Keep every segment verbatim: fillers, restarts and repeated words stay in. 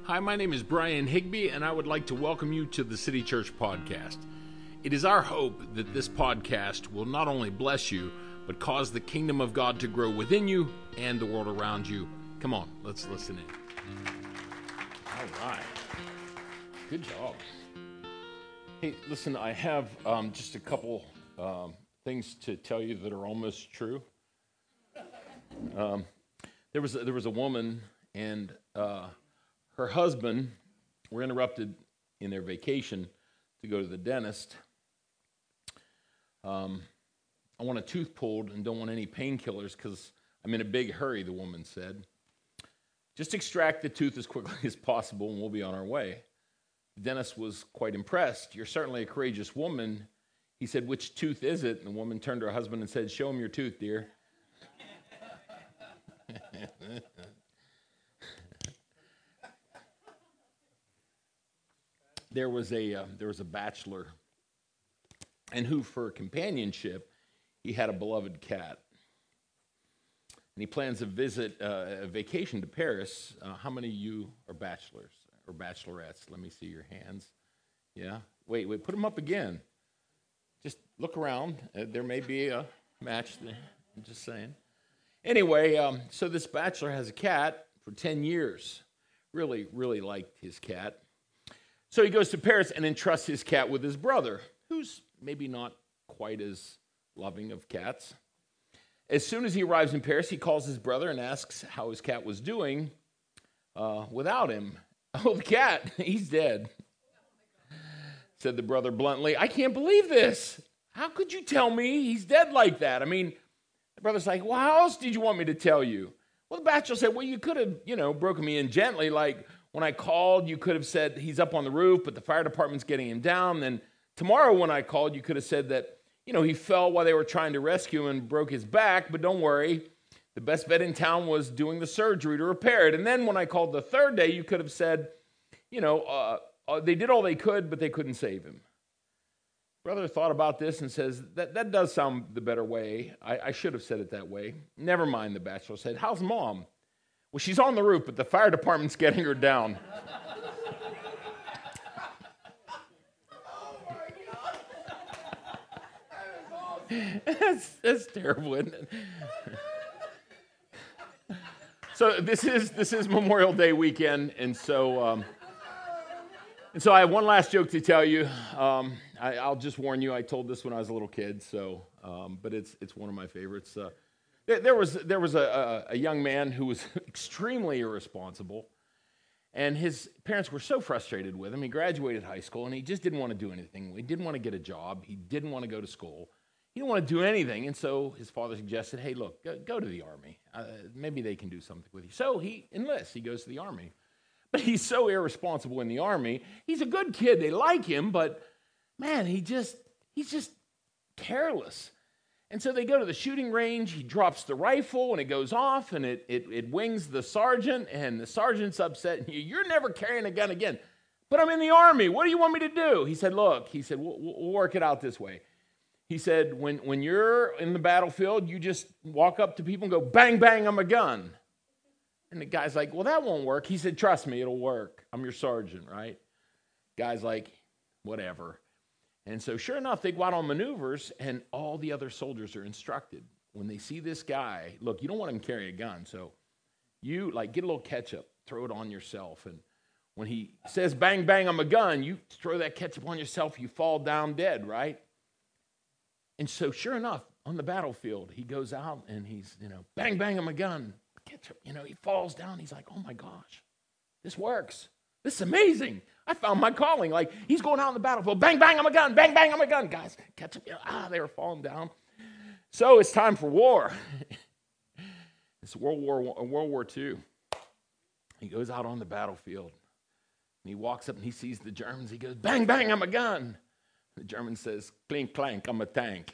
Hi, my name is Brian Higby, and I would like to welcome you to the City Church Podcast. It is our hope that this podcast will not only bless you, but cause the kingdom of God to grow within you and the world around you. Come on, let's listen in. All right. Good job. Hey, listen, I have um, just a couple um, things to tell you that are almost true. Um, there was a, there was a woman, and uh, her husband were interrupted in their vacation to go to the dentist. Um, I want a tooth pulled and don't want any painkillers because I'm in a big hurry, the woman said. Just extract the tooth as quickly as possible and we'll be on our way. The dentist was quite impressed. You're certainly a courageous woman. He said, which tooth is it? And the woman turned to her husband and said, show him your tooth, dear. There was a uh, there was a bachelor, and who, for companionship, he had a beloved cat. And he plans a visit, uh, a vacation to Paris. Uh, how many of you are bachelors or bachelorettes? Let me see your hands. Yeah? Wait, wait, put them up again. Just look around. Uh, there may be a match there. I'm just saying. Anyway, um, so this bachelor has a cat for ten years. Really, really liked his cat. So he goes to Paris and entrusts his cat with his brother, who's maybe not quite as loving of cats. As soon as he arrives in Paris, he calls his brother and asks how his cat was doing uh, without him. Oh, the cat, he's dead, said the brother bluntly. I can't believe this. How could you tell me he's dead like that? I mean, the brother's like, well, how else did you want me to tell you? Well, the bachelor said, well, you could have, you know, broken me in gently. Like when I called, you could have said he's up on the roof, but the fire department's getting him down. Then tomorrow when I called, you could have said that, you know, he fell while they were trying to rescue him and broke his back, but don't worry. The best vet in town was doing the surgery to repair it. And then when I called the third day, you could have said, you know, uh, uh, they did all they could, but they couldn't save him. Brother thought about this and says, that, that does sound the better way. I, I should have said it that way. Never mind, the bachelor said. How's mom? Well, she's on the roof, but the fire department's getting her down. that's, that's terrible, isn't it? So this is this is Memorial Day weekend, and so um, and so I have one last joke to tell you. Um, I, I'll just warn you. I told this when I was a little kid, so um, but it's it's one of my favorites. Uh, there, there was there was a, a, a young man who was extremely irresponsible, and his parents were so frustrated with him. He graduated high school, and he just didn't want to do anything. He didn't want to get a job. He didn't want to go to school. He didn't want to do anything, and so his father suggested, hey, look, go, go to the Army. Uh, maybe they can do something with you. So he enlists. He goes to the Army. But he's so irresponsible in the Army. He's a good kid. They like him, but, man, he just he's just careless. And so they go to the shooting range. He drops the rifle, and it goes off, and it, it, it wings the sergeant, and the sergeant's upset. You're never carrying a gun again. But I'm in the Army. What do you want me to do? He said, look, he said, we'll, we'll work it out this way. He said, when, when you're in the battlefield, you just walk up to people and go, bang, bang, I'm a gun. And the guy's like, well, that won't work. He said, trust me, it'll work. I'm your sergeant, right? Guy's like, whatever. And so sure enough, they go out on maneuvers, and all the other soldiers are instructed. When they see this guy, look, you don't want him to carry a gun, so you, like, get a little ketchup, throw it on yourself. And when he says, bang, bang, I'm a gun, you throw that ketchup on yourself, you fall down dead, right? And so sure enough, on the battlefield, he goes out and he's, you know, bang, bang, I'm a gun. Ketchup, you know, he falls down. He's like, oh my gosh, this works. This is amazing. I found my calling. Like, he's going out on the battlefield. Bang, bang, I'm a gun. Bang, bang, I'm a gun. Guys, ketchup, you know, ah, they were falling down. So it's time for war. It's World War One, World War Two. He goes out on the battlefield and he walks up and he sees the Germans. He goes, bang, bang, I'm a gun. The German says, clink, clank, I'm a tank.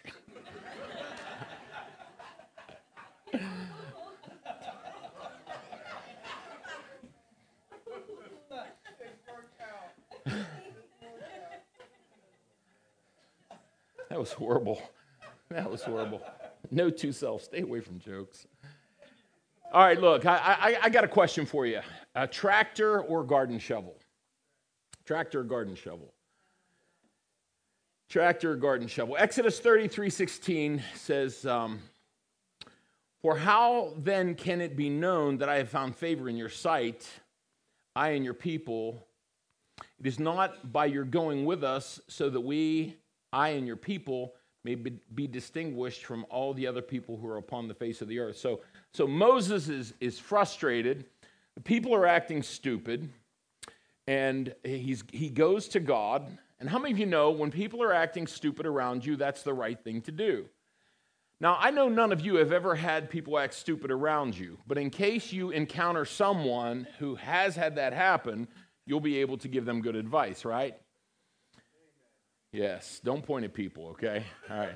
That was horrible. That was horrible. Note to self, stay away from jokes. All right, look, I, I, I got a question for you. A tractor or garden shovel? Tractor or garden shovel? Tractor or garden shovel? Exodus thirty-three sixteen says, um, for how then can it be known that I have found favor in your sight, I and your people? It is not by your going with us so that we, I and your people, may be, be distinguished from all the other people who are upon the face of the earth. So, so Moses is, is frustrated. The people are acting stupid. And he's, he goes to God. And how many of you know when people are acting stupid around you, that's the right thing to do? Now, I know none of you have ever had people act stupid around you. But in case you encounter someone who has had that happen, you'll be able to give them good advice, right? Yes, don't point at people, okay? All right.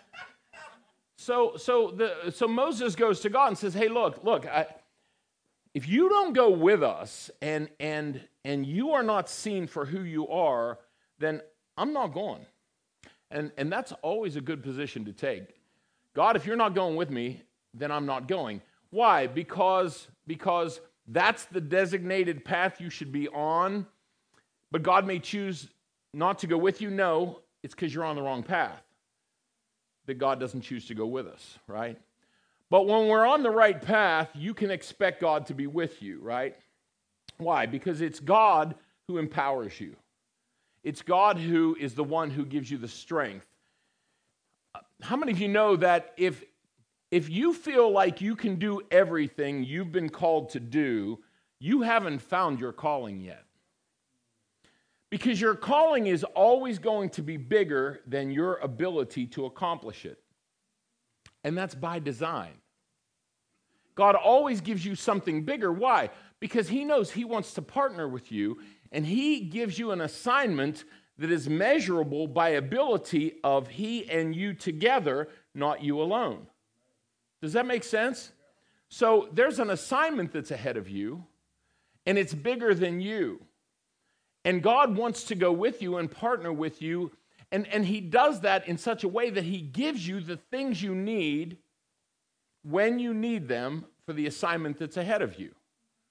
So so the so Moses goes to God and says, "Hey, look, look, I, if you don't go with us and and and you are not seen for who you are, then I'm not going." And and that's always a good position to take. God, if you're not going with me, then I'm not going. Why? Because because that's the designated path you should be on, but God may choose not to go with you. No, it's because you're on the wrong path that God doesn't choose to go with us, right? But when we're on the right path, you can expect God to be with you, right? Why? Because it's God who empowers you. It's God who is the one who gives you the strength. How many of you know that if If you feel like you can do everything you've been called to do, you haven't found your calling yet. Because your calling is always going to be bigger than your ability to accomplish it. And that's by design. God always gives you something bigger. Why? Because he knows he wants to partner with you, and he gives you an assignment that is measurable by ability of he and you together, not you alone. Does that make sense? So there's an assignment that's ahead of you, and it's bigger than you. And God wants to go with you and partner with you, and, and he does that in such a way that he gives you the things you need when you need them for the assignment that's ahead of you.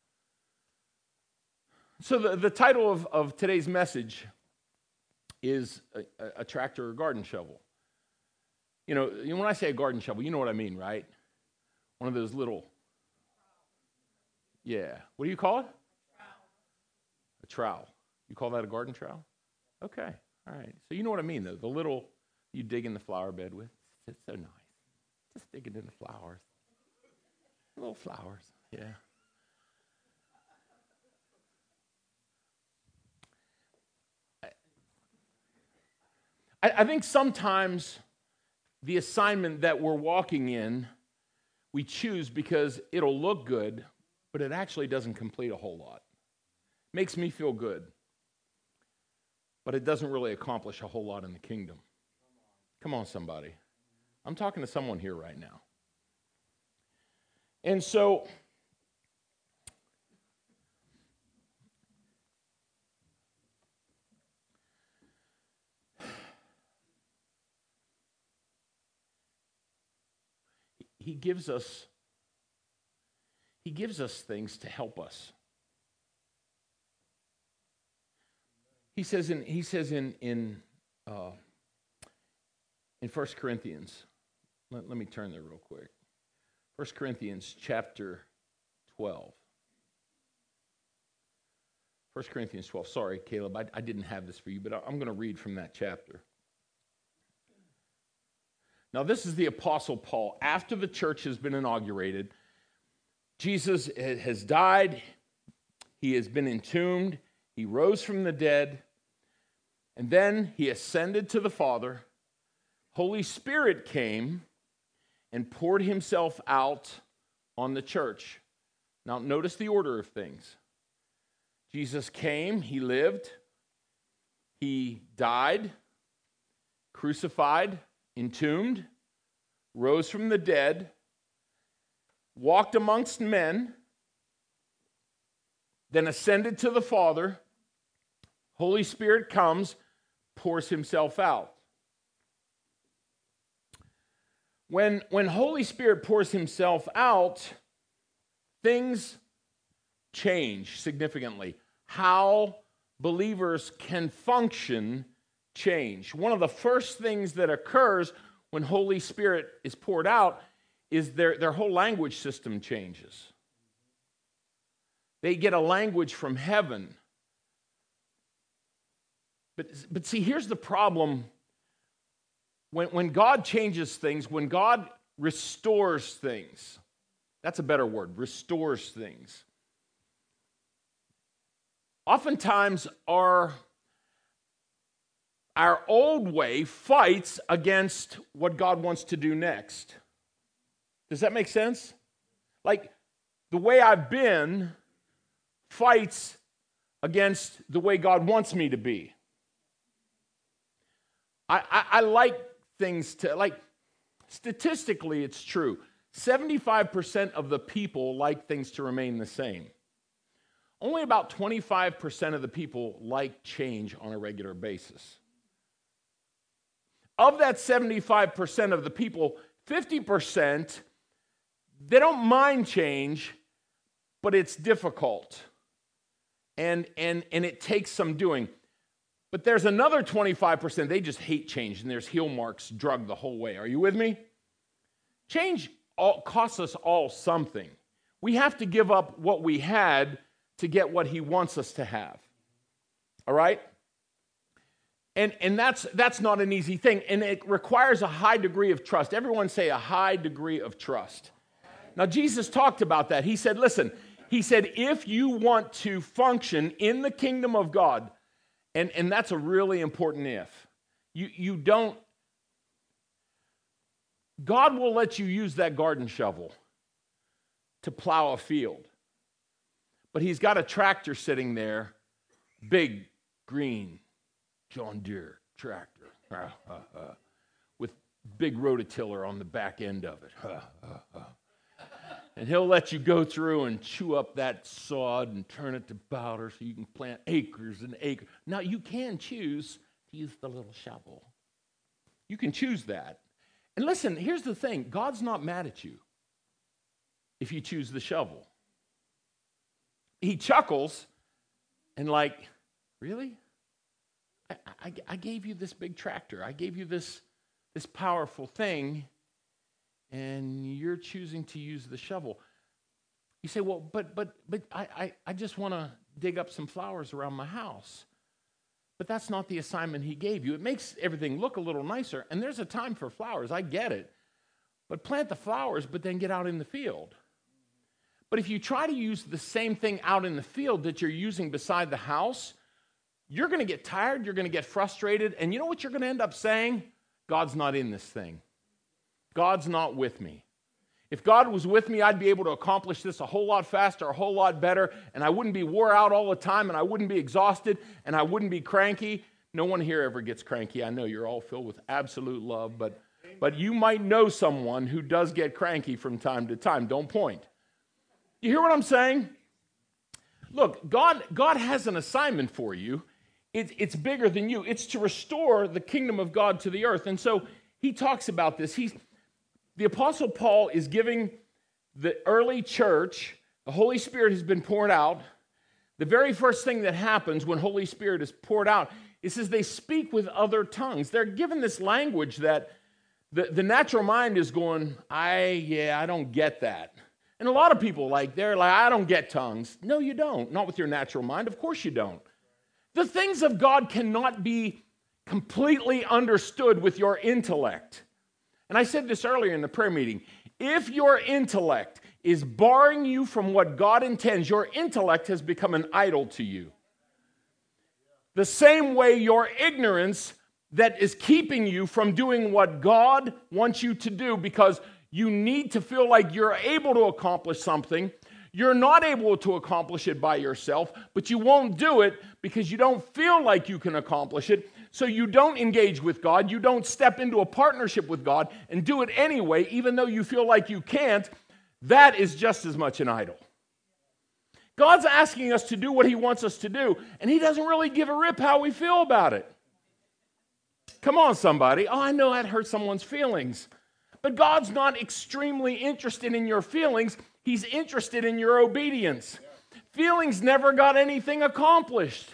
So the, the title of, of today's message is a, a tractor or garden shovel. You know, when I say a garden shovel, you know what I mean, right? One of those little, yeah. What do you call it? A trowel. You call that a garden trowel? Okay, all right. So you know what I mean, though. The little you dig in the flower bed with. It's so nice. Just digging in the flowers. Little flowers, yeah. I, I think sometimes the assignment that we're walking in, we choose because it'll look good, but it actually doesn't complete a whole lot. Makes me feel good, but it doesn't really accomplish a whole lot in the kingdom. Come on, somebody. I'm talking to someone here right now. And so, he gives us he gives us things to help us. He says in he says in in uh, in First Corinthians. Let, let me turn there real quick. First Corinthians chapter twelve. First Corinthians twelve. Sorry, Caleb, I, I didn't have this for you, but I'm going to read from that chapter. Now, this is the Apostle Paul. After the church has been inaugurated, Jesus has died, he has been entombed, he rose from the dead, and then he ascended to the Father. Holy Spirit came and poured himself out on the church. Now, notice the order of things. Jesus came, he lived, he died, crucified, entombed, rose from the dead, walked amongst men, then ascended to the Father. Holy Spirit comes, pours himself out. When, when Holy Spirit pours himself out, things change significantly. How believers can function change. One of the first things that occurs when Holy Spirit is poured out is their, their whole language system changes. They get a language from heaven. But, but see, here's the problem. When, when God changes things, when God restores things, that's a better word, restores things. Oftentimes, our, our old way fights against what God wants to do next. Does that make sense? Like, the way I've been fights against the way God wants me to be. I, I, I like things to, like, statistically it's true. seventy-five percent of the people like things to remain the same. Only about twenty-five percent of the people like change on a regular basis. Of that seventy-five percent of the people, fifty percent, they don't mind change, but it's difficult. And, and, and it takes some doing. But there's another twenty-five percent, they just hate change, and there's heel marks drug the whole way. Are you with me? Change all, costs us all something. We have to give up what we had to get what he wants us to have. All right? And, and that's, that's not an easy thing, and it requires a high degree of trust. Everyone say a high degree of trust. Now, Jesus talked about that. He said, listen, he said, if you want to function in the kingdom of God, and, and that's a really important if, you, you don't, God will let you use that garden shovel to plow a field. But he's got a tractor sitting there, big, green, John Deere tractor, with big rototiller on the back end of it. And he'll let you go through and chew up that sod and turn it to powder so you can plant acres and acres. Now, you can choose to use the little shovel. You can choose that. And listen, here's the thing. God's not mad at you if you choose the shovel. He chuckles and like, really? I, I, I gave you this big tractor. I gave you this, this powerful thing, and you're choosing to use the shovel. You say, well, but but but I, I, I just want to dig up some flowers around my house. But that's not the assignment he gave you. It makes everything look a little nicer, and there's a time for flowers. I get it. But plant the flowers, but then get out in the field. But if you try to use the same thing out in the field that you're using beside the house, you're going to get tired, you're going to get frustrated, and you know what you're going to end up saying? God's not in this thing. God's not with me. If God was with me, I'd be able to accomplish this a whole lot faster, a whole lot better, and I wouldn't be wore out all the time, and I wouldn't be exhausted, and I wouldn't be cranky. No one here ever gets cranky. I know you're all filled with absolute love, but, but you might know someone who does get cranky from time to time. Don't point. You hear what I'm saying? Look, God, God has an assignment for you. It, it's bigger than you. It's to restore the kingdom of God to the earth. And so he talks about this. He's, the Apostle Paul is giving the early church, the Holy Spirit has been poured out. The very first thing that happens when Holy Spirit is poured out, it says they speak with other tongues. They're given this language that the, the natural mind is going, I, yeah, I don't get that. And a lot of people, like, they're like, I don't get tongues. No, you don't. Not with your natural mind. Of course you don't. The things of God cannot be completely understood with your intellect. And I said this earlier in the prayer meeting. If your intellect is barring you from what God intends, your intellect has become an idol to you. The same way your ignorance that is keeping you from doing what God wants you to do because you need to feel like you're able to accomplish something. You're not able to accomplish it by yourself, but you won't do it because you don't feel like you can accomplish it. So you don't engage with God. You don't step into a partnership with God and do it anyway, even though you feel like you can't. That is just as much an idol. God's asking us to do what he wants us to do, and he doesn't really give a rip how we feel about it. Come on, somebody. Oh, I know that hurt someone's feelings. But God's not extremely interested in your feelings. He's interested in your obedience. Feelings never got anything accomplished.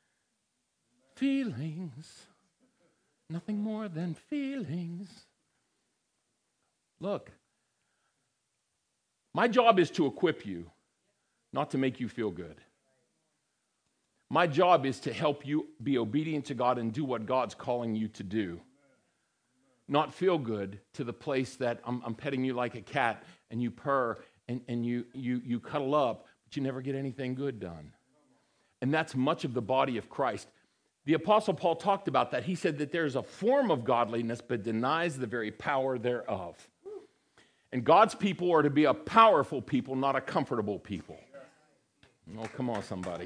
Feelings, nothing more than feelings. Look, my job is to equip you, not to make you feel good. My job is to help you be obedient to God and do what God's calling you to do. Not feel good to the place that I'm, I'm petting you like a cat and you purr and, and you, you, you cuddle up, but you never get anything good done. And that's much of the body of Christ. The Apostle Paul talked about that. He said that there's a form of godliness but denies the very power thereof. And God's people are to be a powerful people, not a comfortable people. Oh, come on, somebody.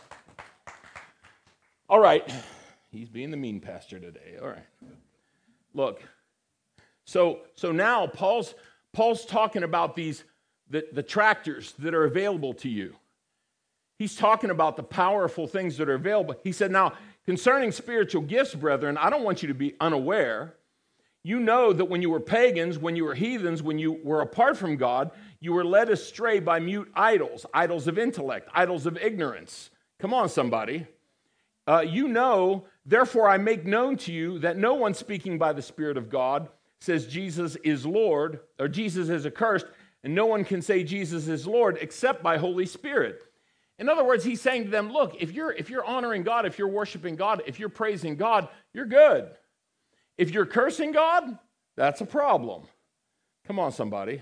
All right. He's being the mean pastor today. All right. Look. So, so now Paul's, Paul's talking about these, the, the tractors that are available to you. He's talking about the powerful things that are available. He said, now, concerning spiritual gifts, brethren, I don't want you to be unaware. You know that when you were pagans, when you were heathens, when you were apart from God, you were led astray by mute idols, idols of intellect, idols of ignorance. Come on, somebody. Uh, you know, therefore I make known to you that no one speaking by the Spirit of God says Jesus is Lord, or Jesus is accursed, and no one can say Jesus is Lord except by Holy Spirit. In other words, he's saying to them, look, if you're, if you're honoring God, if you're worshiping God, if you're praising God, you're good. If you're cursing God, that's a problem. Come on, somebody.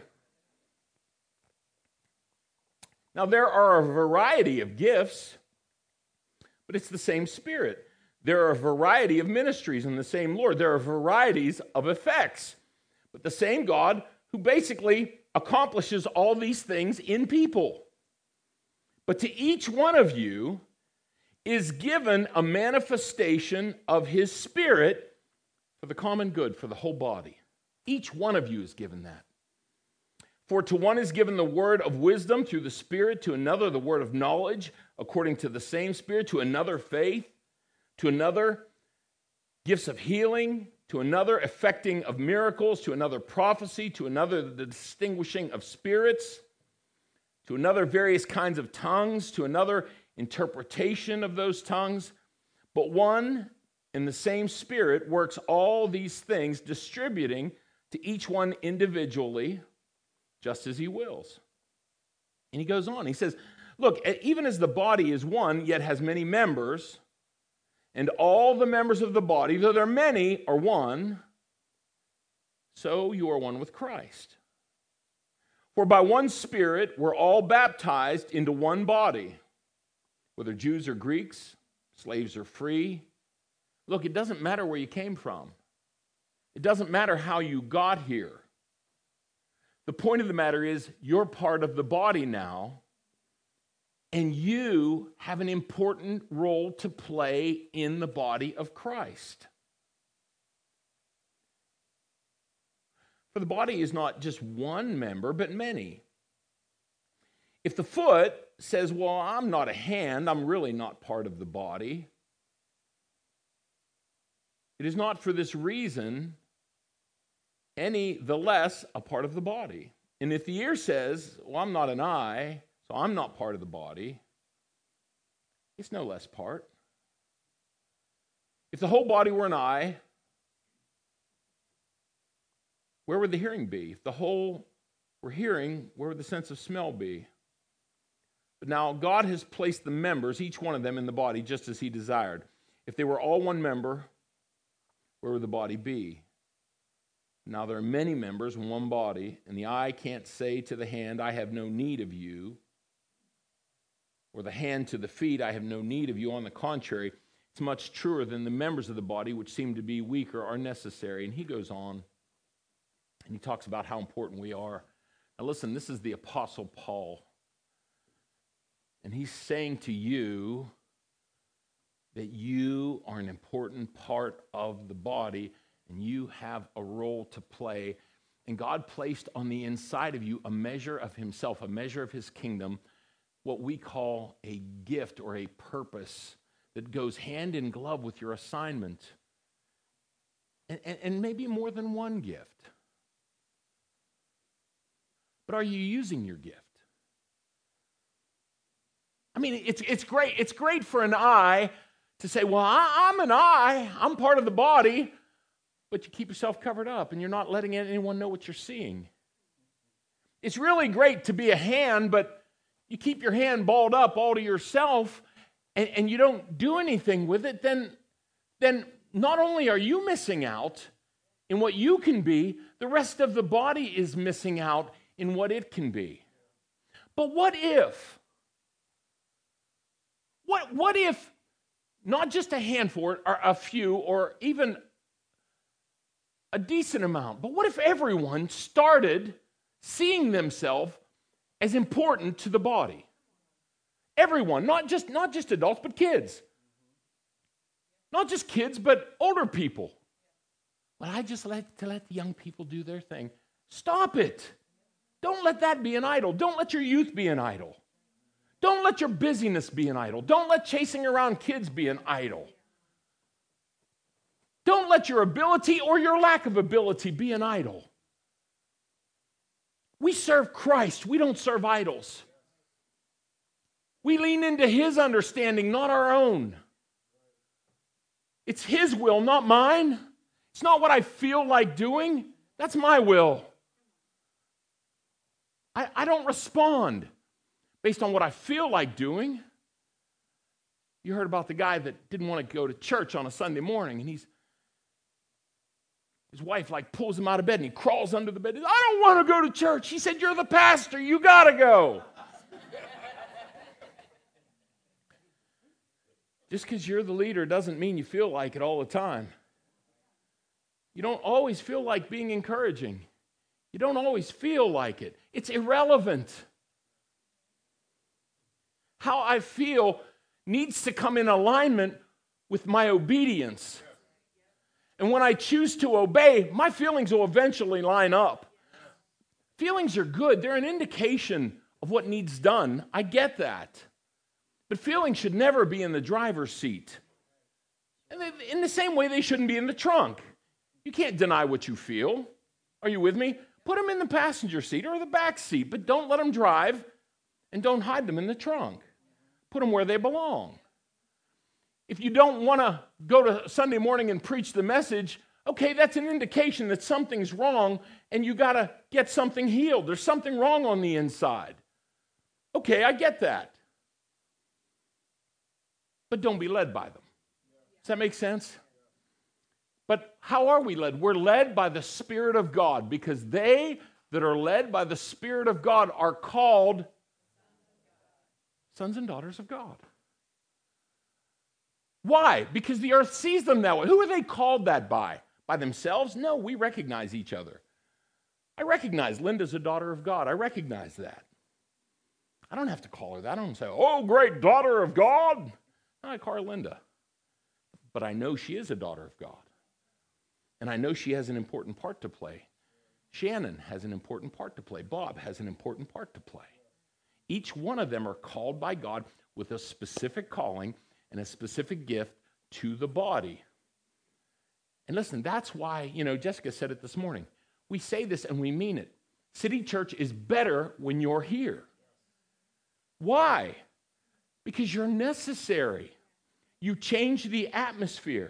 Now, there are a variety of gifts, but it's the same Spirit. There are a variety of ministries in the same Lord. There are varieties of effects, but the same God who basically accomplishes all these things in people. But to each one of you is given a manifestation of his Spirit for the common good, for the whole body. Each one of you is given that. For to one is given the word of wisdom through the Spirit, to another the word of knowledge according to the same Spirit, to another faith, to another gifts of healing, to another effecting of miracles, to another prophecy, to another the distinguishing of spirits, to another various kinds of tongues, to another interpretation of those tongues. But one and the same Spirit works all these things, distributing to each one individually, just as he wills. And he goes on, he says, look, even as the body is one, yet has many members, and all the members of the body, though there are many, are one, so you are one with Christ. For by one Spirit we're all baptized into one body, whether Jews or Greeks, slaves or free. Look, it doesn't matter where you came from. It doesn't matter how you got here. The point of the matter is you're part of the body now, and you have an important role to play in the body of Christ. For the body is not just one member, but many. If the foot says, well, I'm not a hand, I'm really not part of the body, it is not for this reason any the less a part of the body. And if the ear says, well, I'm not an eye, so I'm not part of the body, it's no less part. If the whole body were an eye, where would the hearing be? If the whole were hearing, where would the sense of smell be? But now God has placed the members, each one of them, in the body just as he desired. If they were all one member, where would the body be? Now there are many members in one body, and the eye can't say to the hand, I have no need of you, or the hand to the feet, I have no need of you. On the contrary, it's much truer than the members of the body, which seem to be weaker, are necessary. And he goes on, and he talks about how important we are. Now listen, this is the Apostle Paul, and he's saying to you that you are an important part of the body, and you have a role to play. And God placed on the inside of you a measure of himself, a measure of his kingdom, what we call a gift or a purpose that goes hand in glove with your assignment. And, and, and maybe more than one gift. but are you using your gift? I mean, it's, it's great. It's great for an eye to say, well, I, I'm an eye. I'm part of the body. But you keep yourself covered up and you're not letting anyone know what you're seeing. It's really great to be a hand, but you keep your hand balled up all to yourself and, and you don't do anything with it, then, then not only are you missing out in what you can be, the rest of the body is missing out in what it can be. But what if? What, what if not just a handful or a few or even a decent amount, but what if everyone started seeing themselves as important to the body? Everyone, not just, not just adults, but kids. Not just kids, but older people. Well, I just like to let the young people do their thing. Stop it. Don't let that be an idol. Don't let your youth be an idol. Don't let your busyness be an idol. Don't let chasing around kids be an idol. Don't let your ability or your lack of ability be an idol. We serve Christ. We don't serve idols. We lean into His understanding, not our own. It's His will, not mine. It's not what I feel like doing. That's my will. I, I don't respond based on what I feel like doing. You heard about the guy that didn't want to go to church on a Sunday morning, and he's his wife like pulls him out of bed, and he crawls under the bed. He says, I don't want to go to church. He said, you're the pastor. You got to go. Just because you're the leader doesn't mean you feel like it all the time. You don't always feel like being encouraging. You don't always feel like it. It's irrelevant. How I feel needs to come in alignment with my obedience. And when I choose to obey, my feelings will eventually line up. Feelings are good. They're an indication of what needs done. I get that. But feelings should never be in the driver's seat. And in the same way, they shouldn't be in the trunk. You can't deny what you feel. Are you with me? Put them in the passenger seat or the back seat, but don't let them drive and don't hide them in the trunk. Put them where they belong. If you don't want to go to Sunday morning and preach the message, okay, that's an indication that something's wrong and you got to get something healed. There's something wrong on the inside. Okay, I get that. But don't be led by them. Does that make sense? But how are we led? We're led by the Spirit of God, because they that are led by the Spirit of God are called sons and daughters of God. Why? Because the earth sees them that way. Who are they called that by? By themselves? No, we recognize each other. I recognize Linda's a daughter of God. I recognize that. I don't have to call her that. I don't say, oh, great daughter of God. I call her Linda. But I know she is a daughter of God. And I know she has an important part to play. Shannon has an important part to play. Bob has an important part to play. Each one of them are called by God with a specific calling and a specific gift to the body. And listen, that's why, you know, Jessica said it this morning. We say this and we mean it. City Church is better when you're here. Why? Because you're necessary. You change the atmosphere.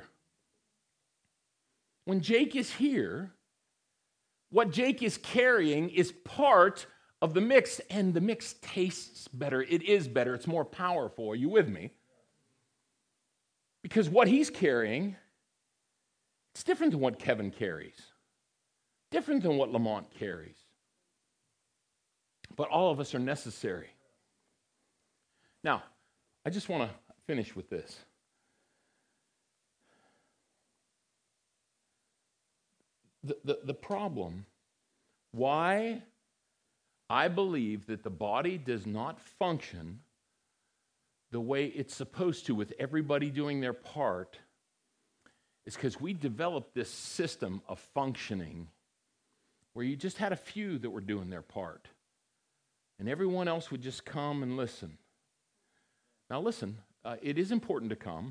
When Jake is here, what Jake is carrying is part of the mix, and the mix tastes better. It is better. It's more powerful. Are you with me? Because what he's carrying, it's different than what Kevin carries. Different than what Lamont carries. But all of us are necessary. Now, I just want to finish with this. The, the, the problem, why I believe that the body does not function the way it's supposed to with everybody doing their part is because we developed this system of functioning where you just had a few that were doing their part and everyone else would just come and listen. Now listen, uh, it is important to come.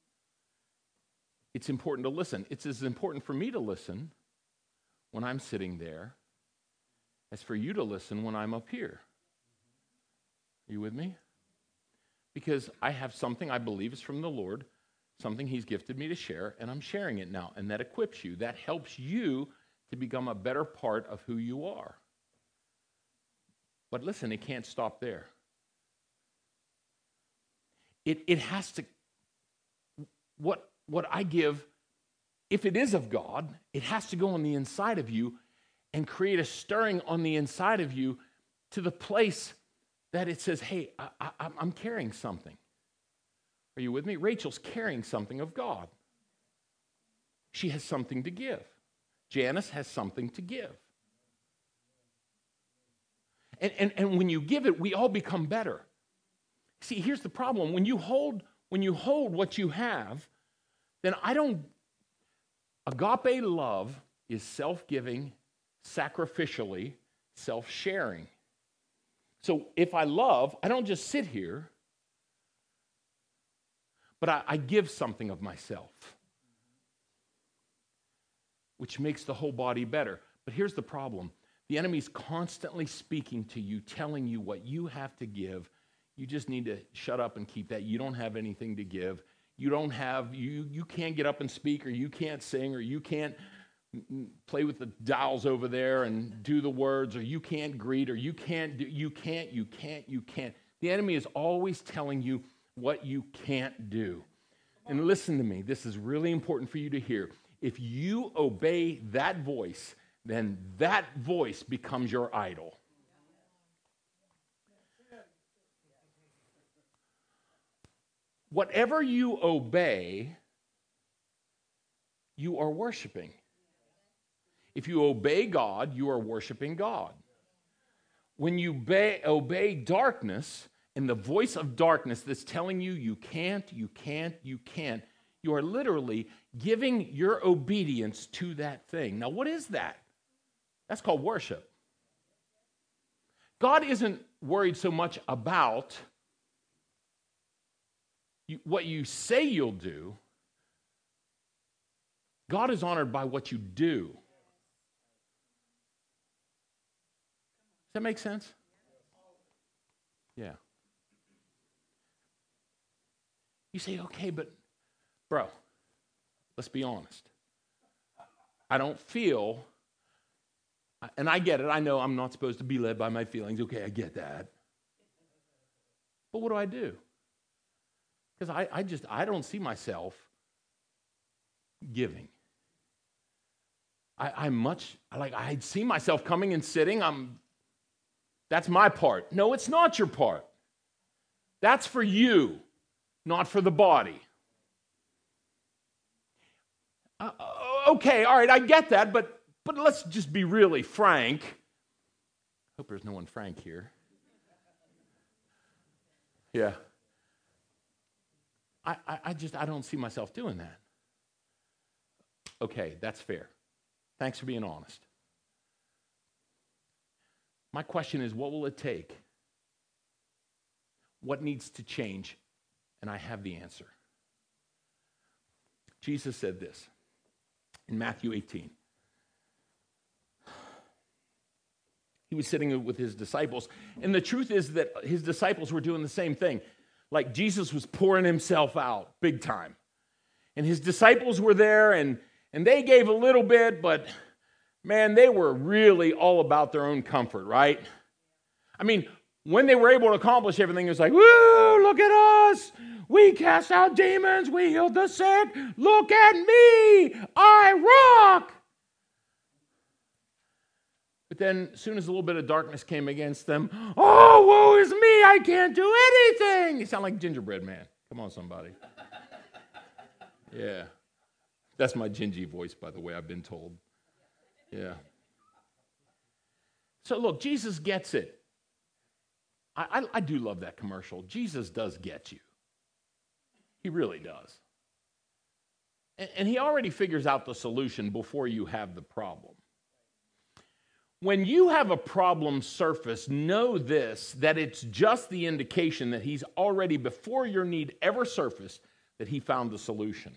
It's important to listen. It's as important for me to listen when I'm sitting there as for you to listen when I'm up here. Are you with me? Because I have something I believe is from the Lord, something he's gifted me to share, and I'm sharing it now. And that equips you. That helps you to become a better part of who you are. But listen, it can't stop there. It, it has to, what, what I give, if it is of God, it has to go on the inside of you and create a stirring on the inside of you to the place that it says, hey, I, I, I'm carrying something. Are you with me? Rachel's carrying something of God. She has something to give. Janice has something to give. And, and, and when you give it, we all become better. See, here's the problem. When you hold, when you hold what you have, then I don't, agape love is self-giving, sacrificially, self-sharing. So if I love, I don't just sit here, but I, I give something of myself, which makes the whole body better. But here's the problem. The enemy's constantly speaking to you, telling you what you have to give. You just need to shut up and keep that. You don't have anything to give. You don't have, you, you can't get up and speak, or you can't sing, or you can't play with the dials over there and do the words, or you can't greet, or you can't do, you can't, you can't, you can't. The enemy is always telling you what you can't do. And listen to me, this is really important for you to hear. If you obey that voice, then that voice becomes your idol. Whatever you obey, you are worshiping. If you obey God, you are worshiping God. When you obey, obey darkness and the voice of darkness that's telling you you can't, you can't, you can't, you are literally giving your obedience to that thing. Now, what is that? That's called worship. God isn't worried so much about you, what you say you'll do. God is honored by what you do. Does that make sense? Yeah. You say, okay, but bro, let's be honest. I don't feel, and I get it, I know I'm not supposed to be led by my feelings. Okay, I get that. But what do I do? Because I, I just, I don't see myself giving. I, I'm much, like, I see myself coming and sitting. I'm, that's my part. No, it's not your part. That's for you, not for the body. Uh, okay, all right, I get that, but but let's just be really frank. Hope there's no one frank here. Yeah. I, I, I just, I don't see myself doing that. Okay, that's fair. Thanks for being honest. My question is, what will it take? What needs to change? And I have the answer. Jesus said this in Matthew eighteen. He was sitting with his disciples, and the truth is that his disciples were doing the same thing. Like Jesus was pouring himself out big time. And his disciples were there, and, and they gave a little bit, but man, they were really all about their own comfort, right? I mean, when they were able to accomplish everything, it was like, woo, look at us. We cast out demons. We healed the sick. Look at me. I rock. But then as soon as a little bit of darkness came against them, oh, woe is me. I can't do anything. You sound like Gingerbread Man. Come on, somebody. Yeah. That's my Gingy voice, by the way, I've been told. Yeah. So look, Jesus gets it. I, I, I do love that commercial. Jesus does get you. He really does. And, and he already figures out the solution before you have the problem. When you have a problem surface, know this, that it's just the indication that he's already, before your need ever surfaced, that he found the solution.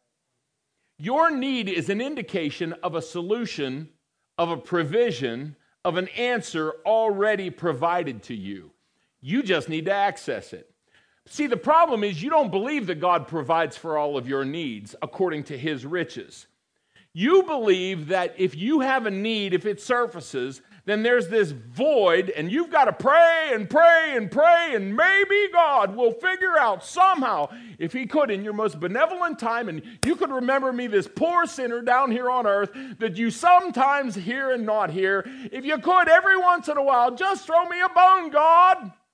Your need is an indication of a solution, of a provision, of an answer already provided to you. You just need to access it. See, the problem is you don't believe that God provides for all of your needs according to his riches. You believe that if you have a need, if it surfaces, then there's this void, and you've got to pray and pray and pray, and maybe God will figure out somehow, if he could, in your most benevolent time, and you could remember me, this poor sinner down here on earth, that you sometimes hear and not hear. If you could, every once in a while, just throw me a bone, God.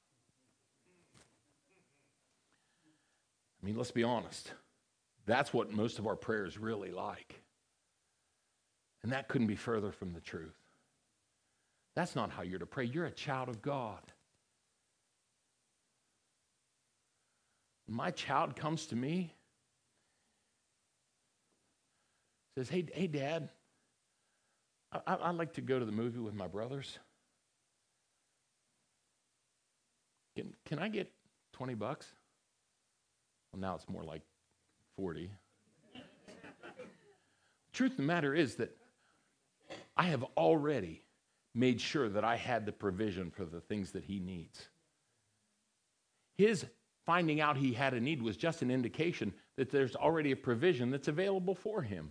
I mean, let's be honest. That's what most of our prayers really like. And that couldn't be further from the truth. That's not how you're to pray. You're a child of God. When my child comes to me, says, hey, hey, Dad, I, I'd like to go to the movie with my brothers. Can, can I get twenty bucks? Well, now it's more like forty. Truth of the matter is that I have already made sure that I had the provision for the things that he needs. His finding out he had a need was just an indication that there's already a provision that's available for him.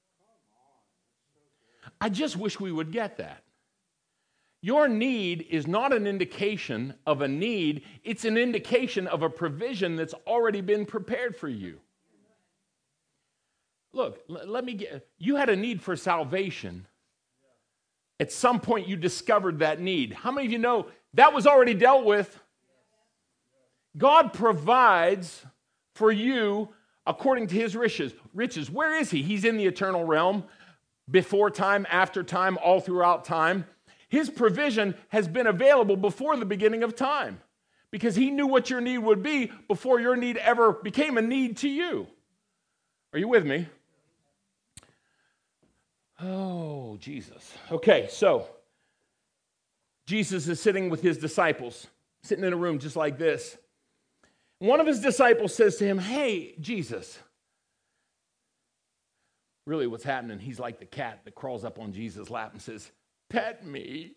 I just wish we would get that. Your need is not an indication of a need, it's an indication of a provision that's already been prepared for you. Look, l- let me get, you had a need for salvation. At some point you discovered that need. How many of you know that was already dealt with? God provides for you according to his riches. Riches, where is he? He's in the eternal realm, before time, after time, all throughout time. His provision has been available before the beginning of time because he knew what your need would be before your need ever became a need to you. Are you with me? Oh, Jesus. Okay, so Jesus is sitting with his disciples, sitting in a room just like this. One of his disciples says to him, hey, Jesus. Really what's happening, he's like the cat that crawls up on Jesus' lap and says, pet me.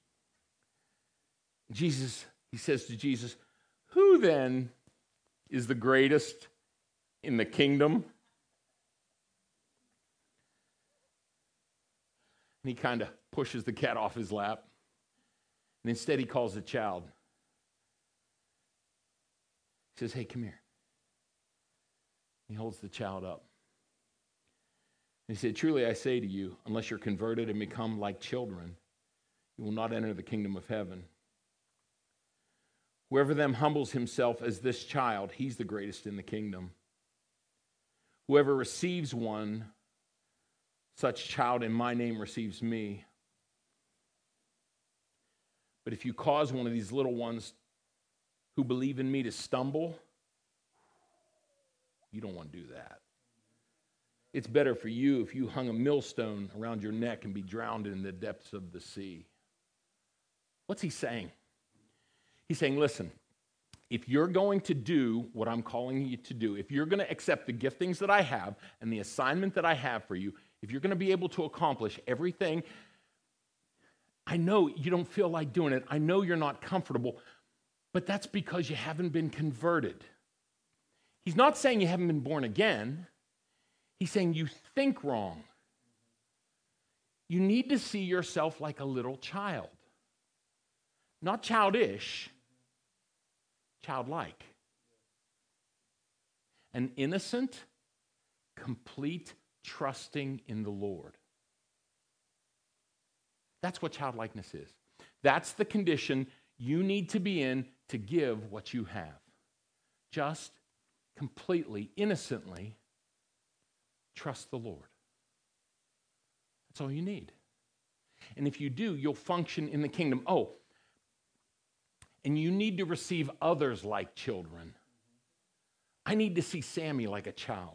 Jesus, he says to Jesus, who then is the greatest in the kingdom? And he kind of pushes the cat off his lap. And instead he calls the child. He says, hey, come here. He holds the child up. And he said, truly I say to you, unless you're converted and become like children, you will not enter the kingdom of heaven. Whoever then humbles himself as this child, he's the greatest in the kingdom. Whoever receives one such child in my name receives me. But if you cause one of these little ones who believe in me to stumble, you don't want to do that. It's better for you if you hung a millstone around your neck and be drowned in the depths of the sea. What's he saying? He's saying, listen, if you're going to do what I'm calling you to do, if you're going to accept the giftings that I have and the assignment that I have for you, if you're going to be able to accomplish everything, I know you don't feel like doing it. I know you're not comfortable, but that's because you haven't been converted. He's not saying you haven't been born again. He's saying you think wrong. You need to see yourself like a little child. Not childish, childlike. An innocent, complete trusting in the Lord. That's what childlikeness is. That's the condition you need to be in to give what you have. Just completely, innocently trust the Lord. That's all you need. And if you do, you'll function in the kingdom. Oh, and you need to receive others like children. I need to see Sammy like a child.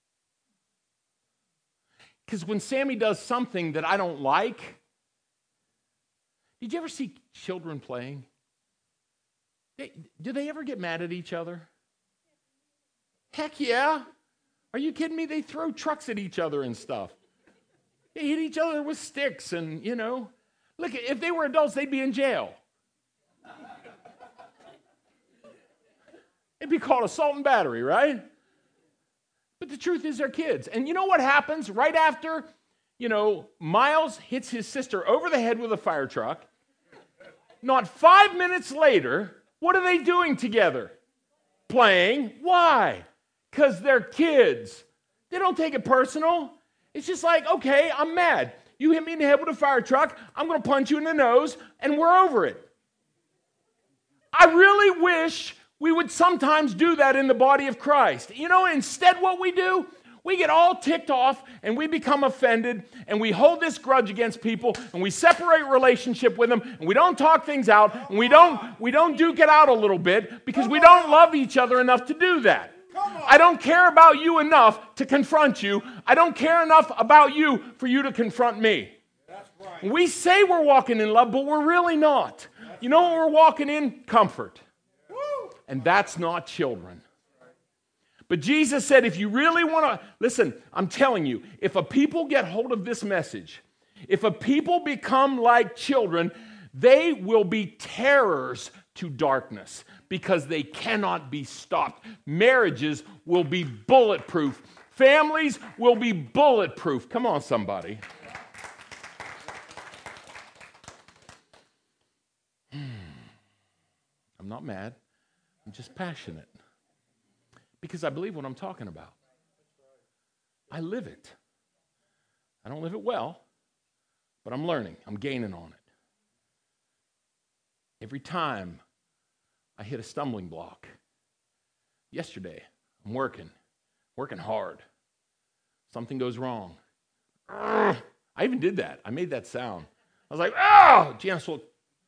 Because when Sammy does something that I don't like, did you ever see children playing? They, do they ever get mad at each other? Heck yeah. Are you kidding me? They throw trucks at each other and stuff. They hit each other with sticks and, you know. Look, if they were adults, they'd be in jail. It'd be called assault and battery, right? But the truth is they're kids. And you know what happens right after, you know, Miles hits his sister over the head with a fire truck? Not five minutes later, what are they doing together? Playing. Why? Because they're kids. They don't take it personal. It's just like, okay, I'm mad. You hit me in the head with a fire truck, I'm going to punch you in the nose, and we're over it. I really wish we would sometimes do that in the body of Christ. You know, instead what we do, we get all ticked off and we become offended and we hold this grudge against people and we separate relationship with them and we don't talk things out and we don't, we don't duke it out a little bit because we don't love each other enough to do that. I don't care about you enough to confront you. I don't care enough about you for you to confront me. That's right. We say we're walking in love, but we're really not. That's you know what we're walking in? Comfort. Woo. And that's not children. But Jesus said, if you really want to, listen, I'm telling you, if a people get hold of this message, if a people become like children, they will be terrors to darkness because they cannot be stopped. Marriages will be bulletproof. Families will be bulletproof. Come on, somebody. I'm not mad. I'm just passionate. Because I believe what I'm talking about. I live it. I don't live it well, but I'm learning. I'm gaining on it. Every time I hit a stumbling block. Yesterday, I'm working, working hard. Something goes wrong. I even did that. I made that sound. I was like, oh, Janice, well,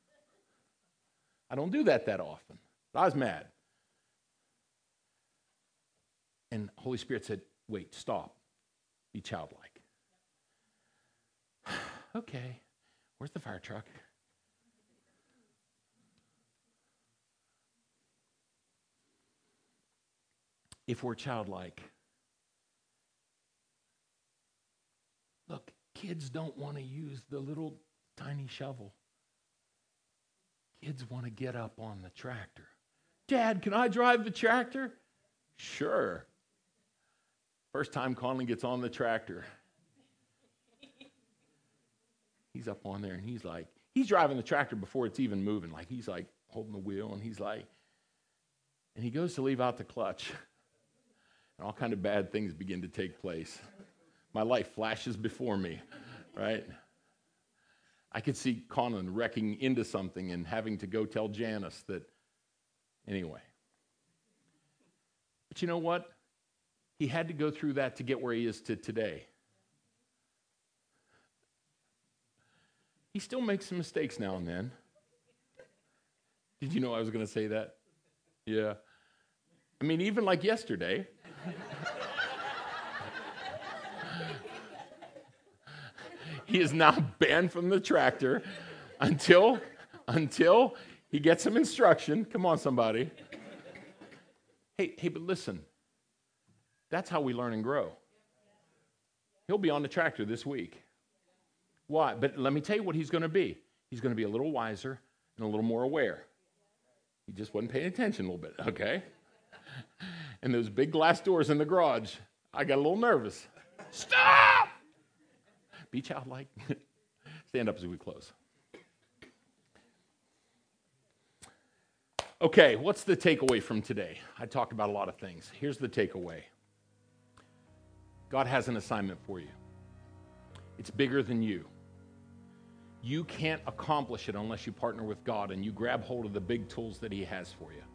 I don't do that that often. But I was mad. And Holy Spirit said, wait, stop. Be childlike. Okay, where's the fire truck? If we're childlike, look, kids don't want to use the little tiny shovel. Kids want to get up on the tractor. Dad, can I drive the tractor? Sure. First time Conley gets on the tractor, he's up on there and he's like, he's driving the tractor before it's even moving. Like he's like holding the wheel and he's like, and he goes to leave out the clutch. And all kind of bad things begin to take place. My life flashes before me, right? I could see Conlon wrecking into something and having to go tell Janice that, anyway. But you know what? He had to go through that to get where he is to today. He still makes some mistakes now and then. Did you know I was going to say that? Yeah. I mean, even like yesterday. He is now banned from the tractor until, until he gets some instruction. Come on, somebody. Hey, hey, but listen. That's how we learn and grow. He'll be on the tractor this week. Why? But let me tell you what he's going to be. He's going to be a little wiser and a little more aware. He just wasn't paying attention a little bit, okay? And those big glass doors in the garage, I got a little nervous. Stop! Be childlike. Stand up as we close. Okay, what's the takeaway from today? I talked about a lot of things. Here's the takeaway. God has an assignment for you. It's bigger than you. You can't accomplish it unless you partner with God and you grab hold of the big tools that He has for you.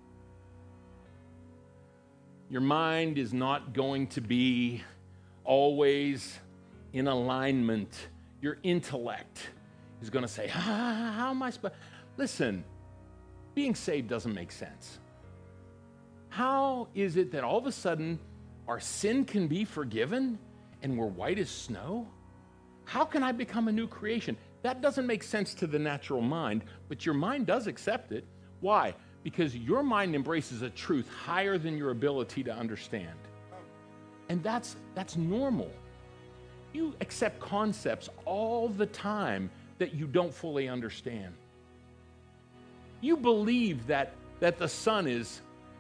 Your mind is not going to be always in alignment. Your intellect is going to say, ah, how am I supposed? Listen, being saved doesn't make sense. How is it that all of a sudden our sin can be forgiven and we're white as snow? How can I become a new creation? That doesn't make sense to the natural mind, but your mind does accept it. Why? Because your mind embraces a truth higher than your ability to understand. And that's that's normal. You accept concepts all the time that you don't fully understand. You believe that, that the sun is,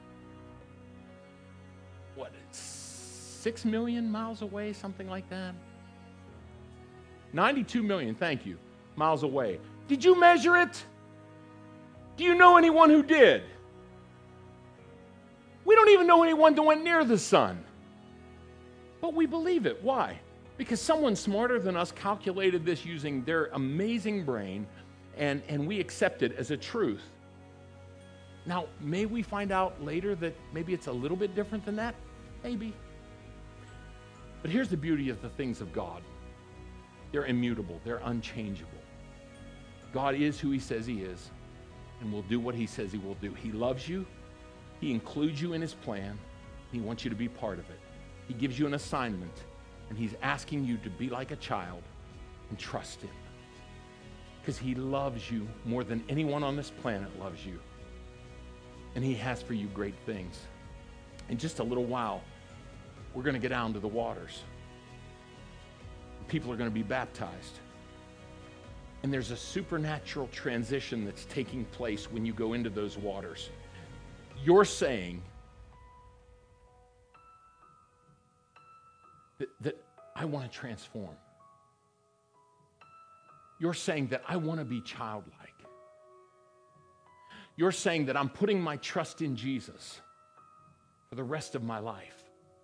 what, six million miles away, something like that? ninety-two million, thank you, miles away. Did you measure it? Do you know anyone who did? We don't even know anyone that went near the sun. But we believe it. Why? Because someone smarter than us calculated this using their amazing brain, and, and we accept it as a truth. Now, may we find out later that maybe it's a little bit different than that? Maybe. But here's the beauty of the things of God. They're immutable. They're unchangeable. God is who he says he is, and will do what he says he will do. He loves you. He includes you in his plan. He wants you to be part of it. He gives you an assignment, and he's asking you to be like a child and trust him. Because he loves you more than anyone on this planet loves you. And he has for you great things. In just a little while, we're going to get down to the waters. People are going to be baptized. And there's a supernatural transition that's taking place when you go into those waters. You're saying that, that I want to transform. You're saying that I want to be childlike. You're saying that I'm putting my trust in Jesus for the rest of my life.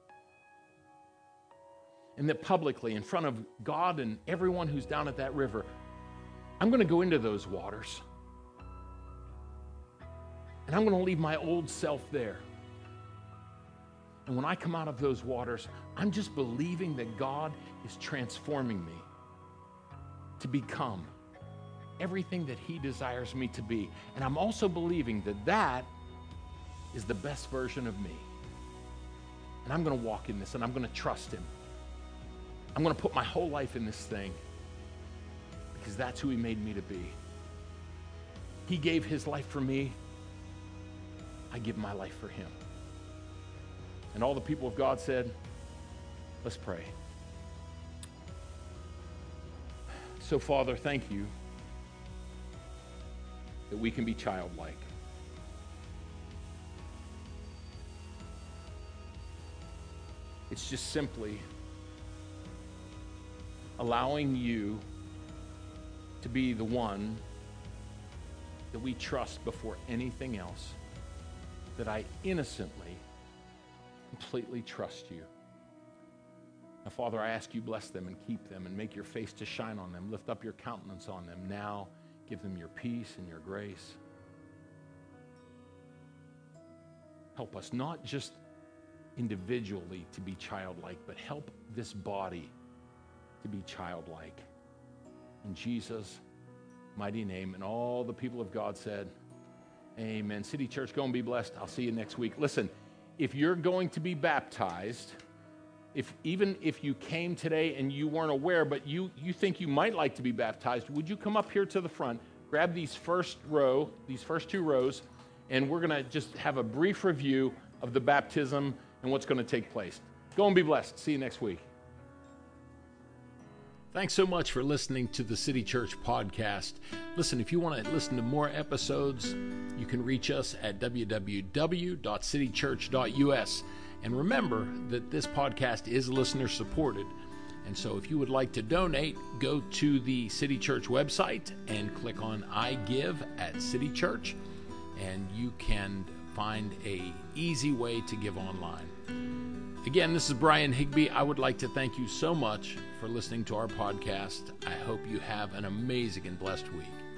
And that publicly, in front of God and everyone who's down at that river, I'm going to go into those waters. And I'm going to leave my old self there. And when I come out of those waters, I'm just believing that God is transforming me to become everything that he desires me to be. And I'm also believing that that is the best version of me. And I'm going to walk in this, and I'm going to trust him. I'm going to put my whole life in this thing because that's who he made me to be. He gave his life for me. I give my life for him. And all the people of God said, let's pray. So, Father, thank you that we can be childlike. It's just simply allowing you to be the one that we trust before anything else, that I innocently, completely trust you. Now, Father, I ask you bless them and keep them and make your face to shine on them. Lift up your countenance on them now. Give them your peace and your grace. Help us not just individually to be childlike, but help this body to be childlike. In Jesus' mighty name. And all the people of God said, amen. City Church, go and be blessed. I'll see you next week. Listen, if you're going to be baptized, if even if you came today and you weren't aware, but you, you think you might like to be baptized, would you come up here to the front, grab these first row, these first two rows, and we're going to just have a brief review of the baptism and what's going to take place. Go and be blessed. See you next week. Thanks so much for listening to the City Church podcast. Listen, if you want to listen to more episodes, you can reach us at w w w dot city church dot u s. And remember that this podcast is listener supported. And so if you would like to donate, go to the City Church website and click on I Give at City Church, and you can find a easy way to give online. Again, this is Brian Higby. I would like to thank you so much for listening to our podcast. I hope you have an amazing and blessed week.